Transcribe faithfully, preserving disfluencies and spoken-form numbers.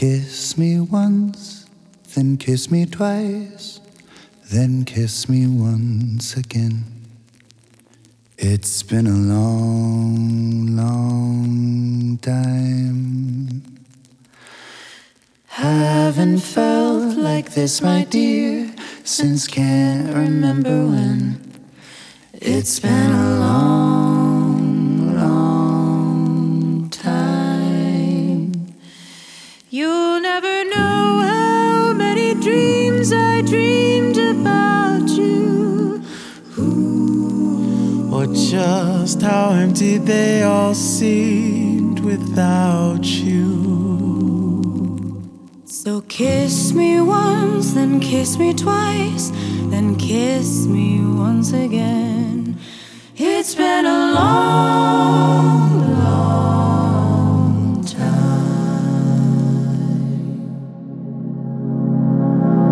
Kiss me once, then kiss me twice, then kiss me once again. It's been a long, long time. Haven't felt like this, my dear, since can't remember when. It's been a long, long time. You'll never know how many dreams I dreamed about you, or just how empty they all seemed without you. So kiss me once, then kiss me twice, then kiss me once again. It's been a long